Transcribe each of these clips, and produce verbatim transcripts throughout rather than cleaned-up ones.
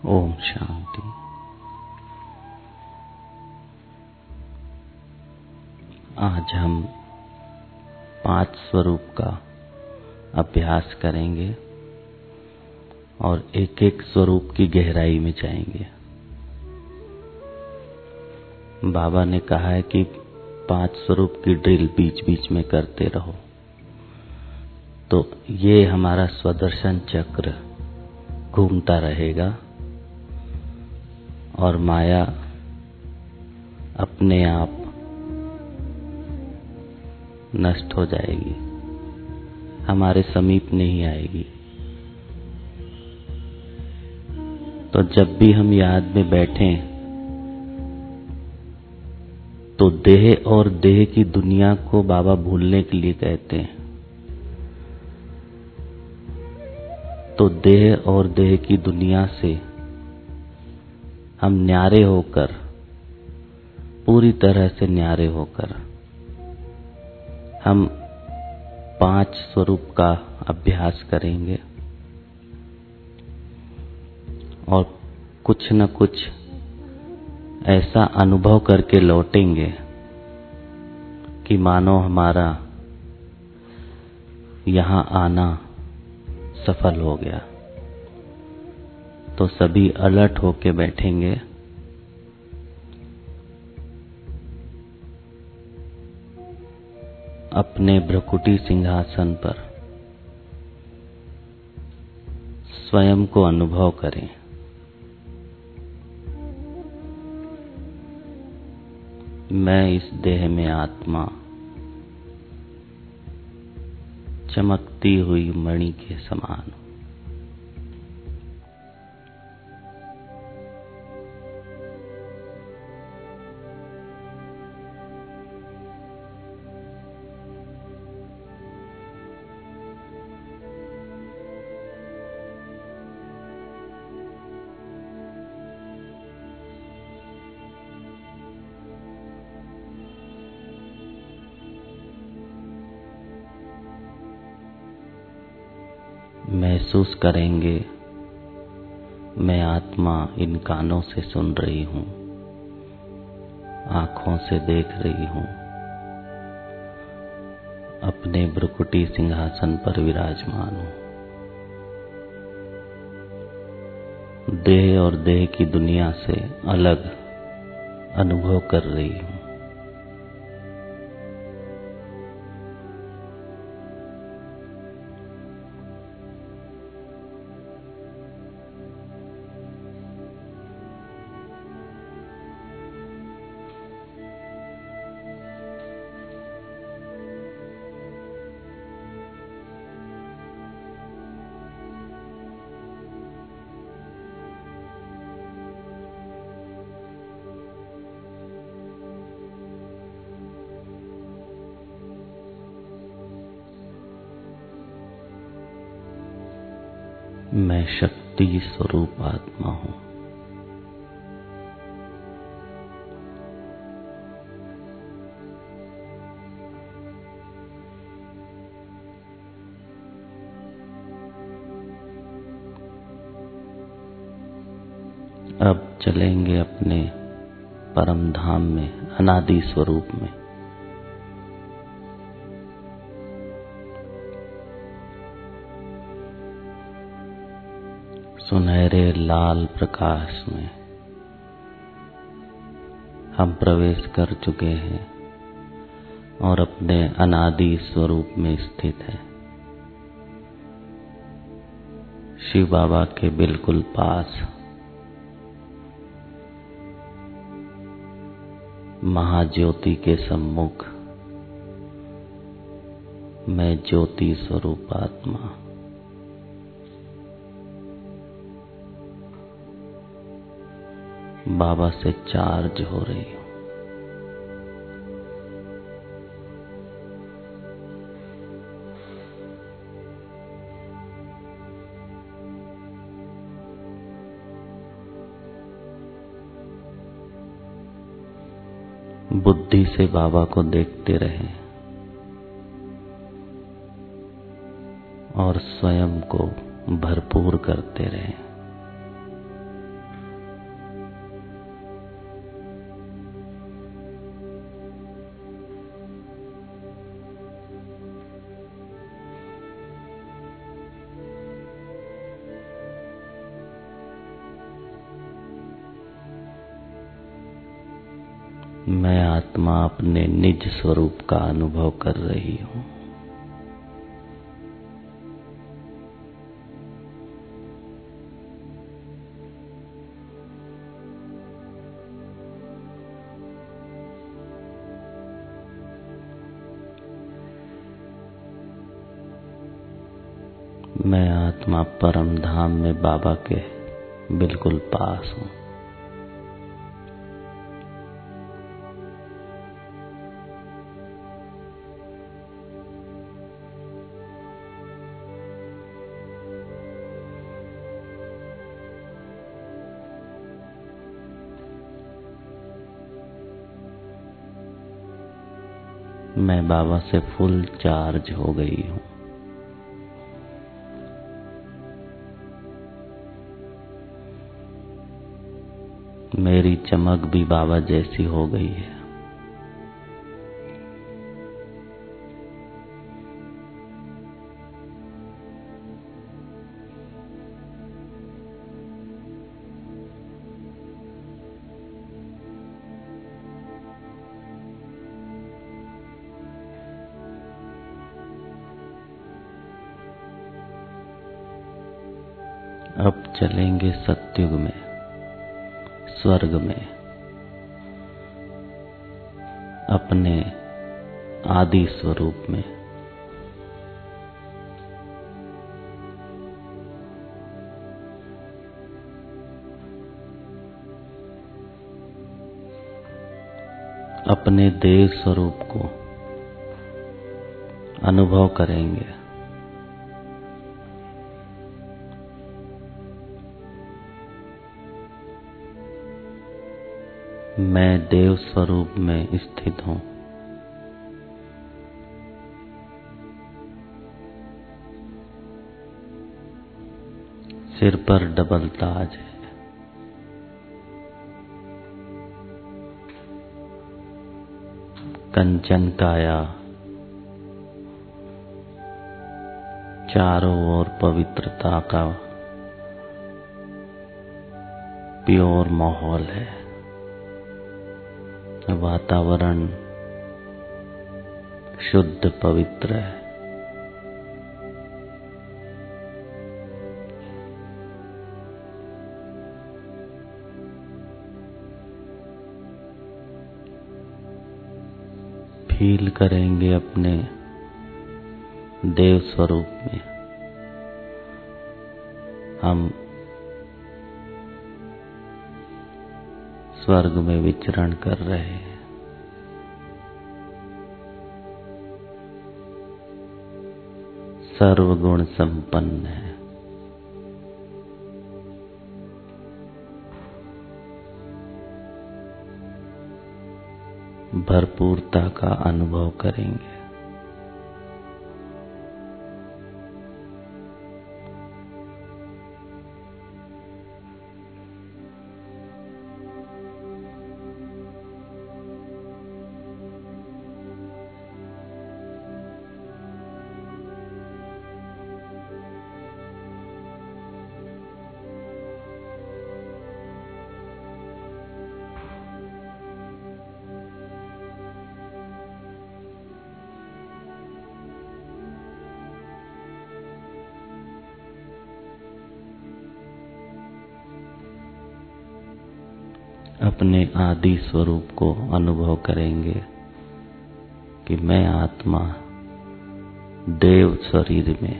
ओम शांति। आज हम पांच स्वरूप का अभ्यास करेंगे और एक एक स्वरूप की गहराई में जाएंगे। बाबा ने कहा है कि पांच स्वरूप की ड्रिल बीच बीच में करते रहो, तो ये हमारा स्वदर्शन चक्र घूमता रहेगा और माया अपने आप नष्ट हो जाएगी, हमारे समीप नहीं आएगी। तो जब भी हम याद में बैठें तो देह और देह की दुनिया को बाबा भूलने के लिए कहते हैं। तो देह और देह की दुनिया से हम न्यारे होकर, पूरी तरह से न्यारे होकर हम पांच स्वरूप का अभ्यास करेंगे और कुछ न कुछ ऐसा अनुभव करके लौटेंगे कि मानो हमारा यहाँ आना सफल हो गया। तो सभी अलर्ट होके बैठेंगे। अपने भ्रकुटी सिंहासन पर स्वयं को अनुभव करें। मैं इस देह में आत्मा, चमकती हुई मणि के समान हूं। महसूस करेंगे, मैं आत्मा इन कानों से सुन रही हूँ, आँखों से देख रही हूँ, अपने भ्रकुटी सिंहासन पर विराजमान हूँ। देह और देह की दुनिया से अलग अनुभव कर रही हूँ। मैं शक्ति स्वरूप आत्मा हूँ। अब चलेंगे अपने परम धाम में, अनादि स्वरूप में। सुनहरे लाल प्रकाश में हम प्रवेश कर चुके हैं और अपने अनादि स्वरूप में स्थित हैं। शिव बाबा के बिल्कुल पास महाज्योति के सम्मुख मैं ज्योति स्वरूप आत्मा, बाबा से चार्ज हो रही हूँ। बुद्धि से बाबा को देखते रहें और स्वयं को भरपूर करते रहें। मैं आत्मा अपने निज स्वरूप का अनुभव कर रही हूँ। मैं आत्मा परम धाम में बाबा के बिल्कुल पास हूँ। मैं बाबा से फुल चार्ज हो गई हूँ। मेरी चमक भी बाबा जैसी हो गई है। अब चलेंगे सत्युग में, स्वर्ग में, अपने आदि स्वरूप में। अपने देव स्वरूप को अनुभव करेंगे। मैं देव स्वरूप में स्थित हूँ। सिर पर डबल ताज है। कंचन काया, चारों ओर पवित्रता का प्योर माहौल है। वातावरण शुद्ध पवित्र है। फील करेंगे अपने देव स्वरूप में हम स्वर्ग में विचरण कर रहे हैं। सर्वगुण संपन्न है। भरपूरता का अनुभव करेंगे। अपने आदि स्वरूप को अनुभव करेंगे कि मैं आत्मा देव शरीर में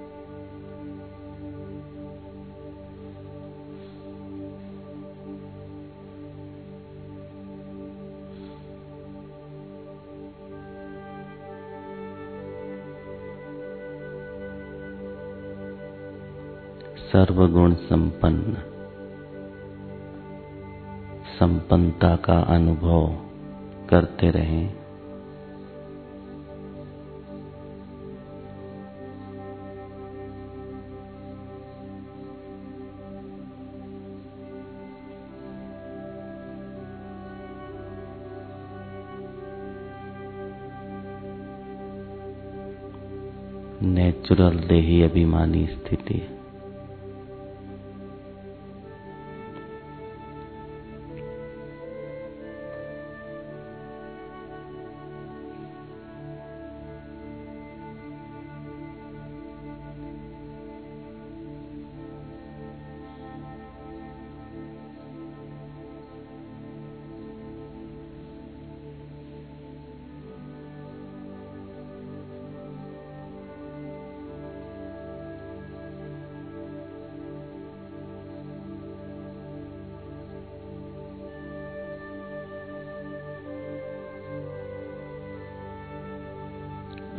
सर्वगुण संपन्न संपन्नता का अनुभव करते रहें। नेचुरल देही अभिमानी स्थिति।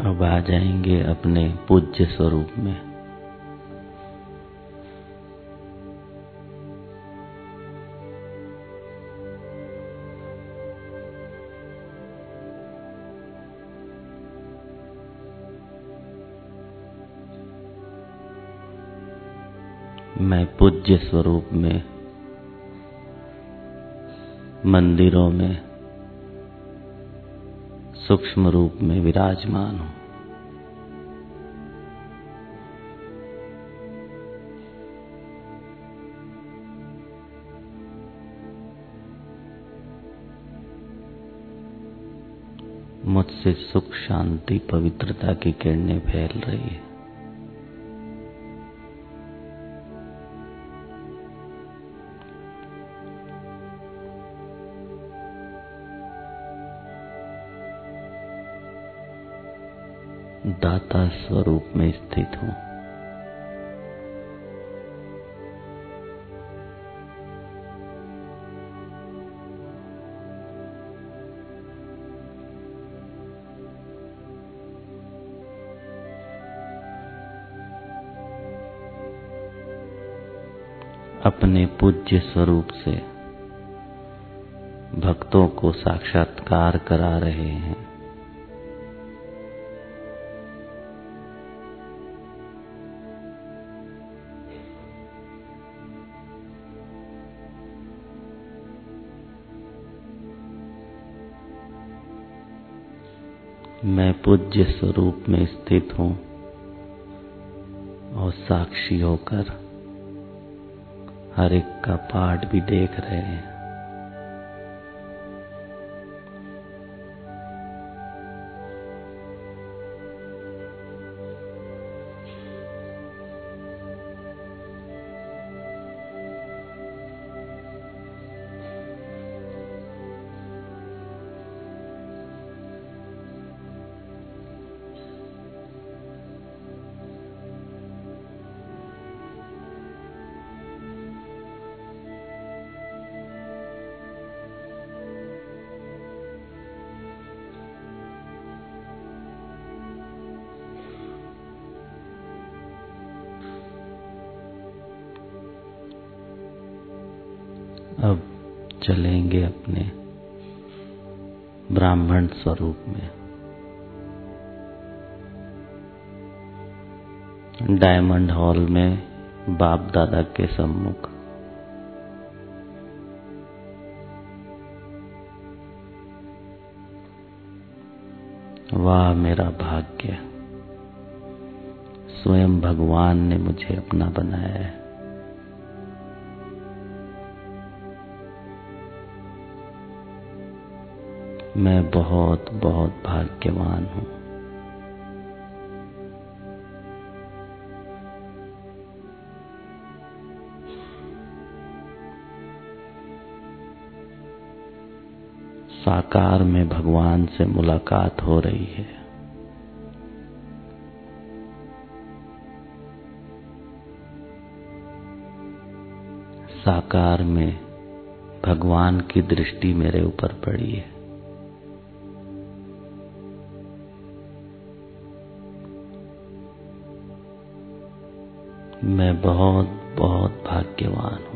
अब आ जाएंगे अपने पूज्य स्वरूप में। मैं पूज्य स्वरूप में मंदिरों में सूक्ष्म रूप में विराजमान हूँ। मुझसे सुख शांति पवित्रता की किरणें फैल रही है। दाता स्वरूप में स्थित हूँ। अपने पूज्य स्वरूप से भक्तों को साक्षात्कार करा रहे हैं। मैं पूज्य स्वरूप में स्थित हूँ और साक्षी होकर हर एक का पाठ भी देख रहे हैं। अब चलेंगे अपने ब्राह्मण स्वरूप में। डायमंड हॉल में बाप दादा के सम्मुख वाह मेरा भाग्य, स्वयं भगवान ने मुझे अपना बनाया है। मैं बहुत बहुत भाग्यवान हूँ। साकार में भगवान से मुलाकात हो रही है। साकार में भगवान की दृष्टि मेरे ऊपर पड़ी है। मैं बहुत बहुत भाग्यवान हूँ।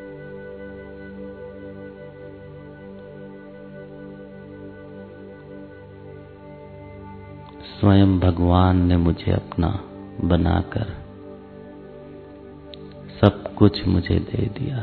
स्वयं भगवान ने मुझे अपना बनाकर सब कुछ मुझे दे दिया।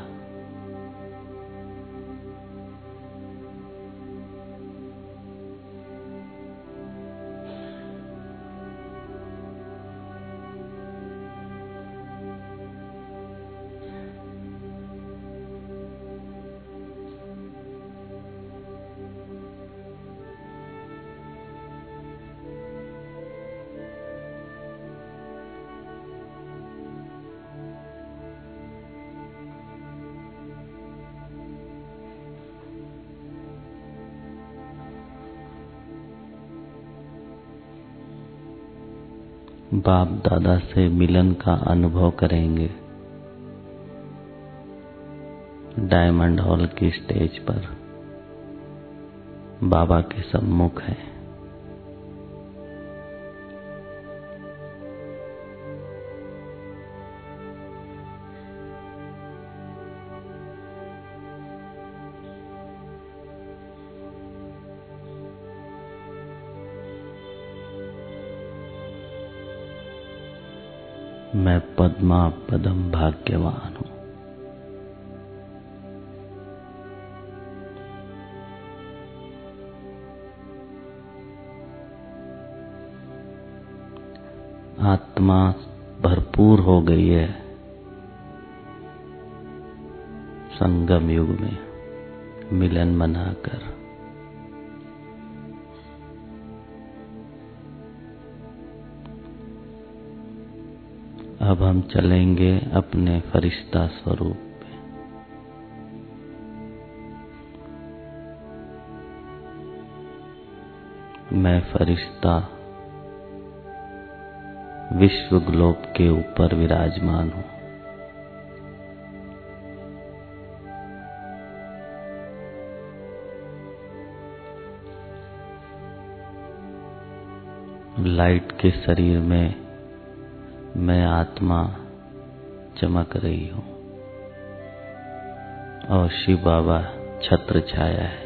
बाप दादा से मिलन का अनुभव करेंगे। डायमंड हॉल की स्टेज पर बाबा के सम्मुख है। मैं पद्मा पदम भाग्यवान हूँ। आत्मा भरपूर हो गई है संगम युग में मिलन मनाकर। अब हम चलेंगे अपने फरिश्ता स्वरूप में। मैं फरिश्ता विश्व ग्लोब के ऊपर विराजमान हूँ। लाइट के शरीर में मैं आत्मा चमक रही हूँ और शिव बाबा छत्र छाया है।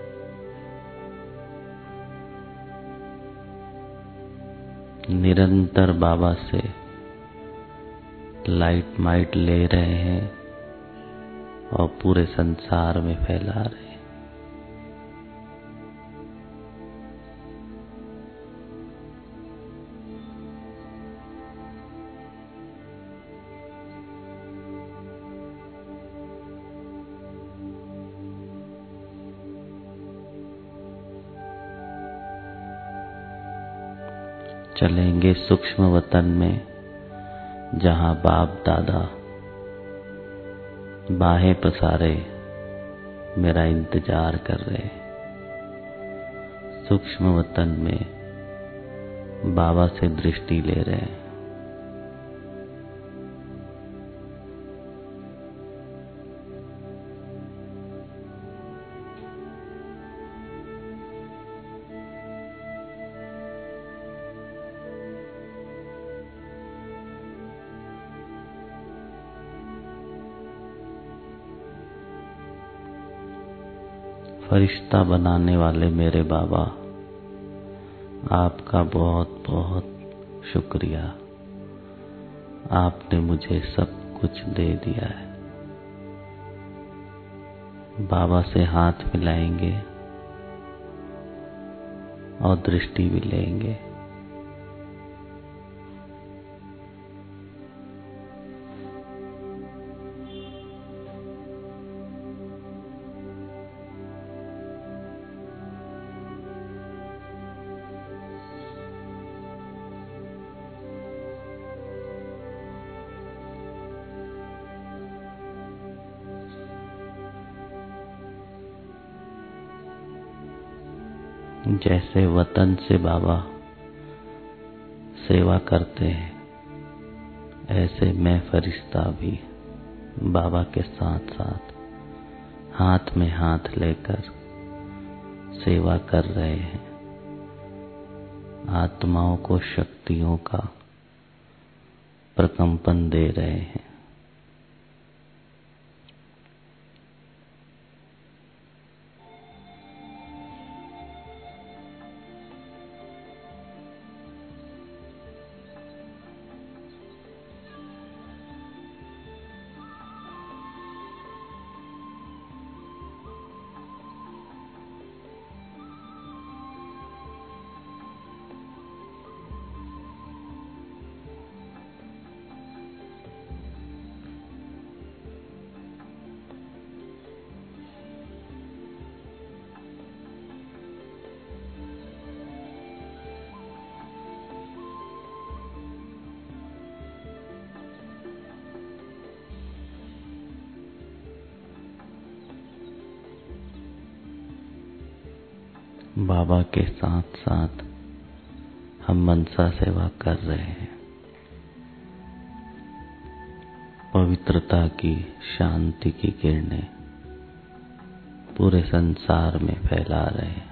निरंतर बाबा से लाइट माइट ले रहे हैं और पूरे संसार में फैला रहे हैं। चलेंगे सूक्ष्म वतन में, जहाँ बाप दादा बाहें पसारे मेरा इंतजार कर रहे। सूक्ष्म वतन में बाबा से दृष्टि ले रहे हैं। फरिश्ता बनाने वाले मेरे बाबा, आपका बहुत बहुत शुक्रिया। आपने मुझे सब कुछ दे दिया है। बाबा से हाथ मिलाएंगे और दृष्टि भी लेंगे। जैसे वतन से बाबा सेवा करते हैं, ऐसे मैं फरिश्ता भी बाबा के साथ साथ हाथ में हाथ लेकर सेवा कर रहे हैं। आत्माओं को शक्तियों का प्रकंपन दे रहे हैं। बाबा के साथ साथ हम मनसा सेवा कर रहे हैं। पवित्रता की, शांति की किरणें पूरे संसार में फैला रहे हैं।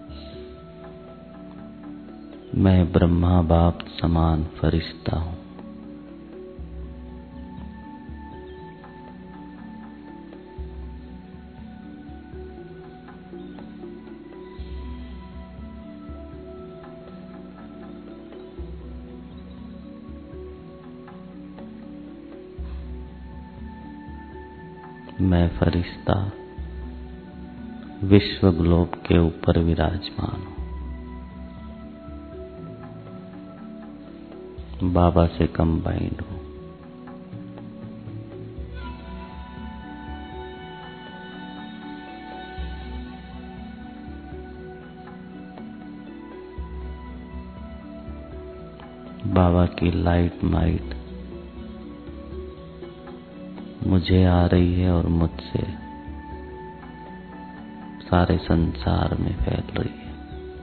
मैं ब्रह्मा बाप समान फरिश्ता हूँ। मैं फरिश्ता विश्व ग्लोब के ऊपर विराजमान हूँ, बाबा से कंबाइंड हूँ। बाबा की लाइट माइट मुझे आ रही है और मुझसे सारे संसार में फैल रही है।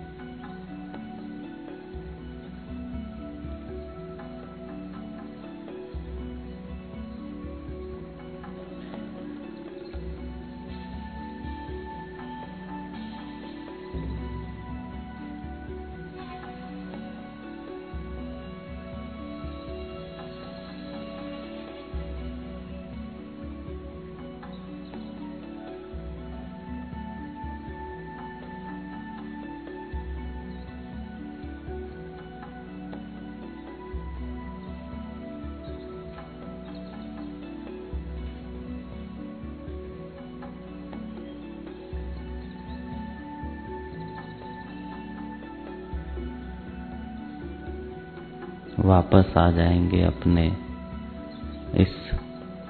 वापस आ जाएंगे अपने इस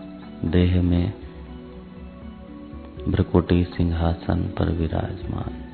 देह में भ्रकुटी सिंहासन पर विराजमान।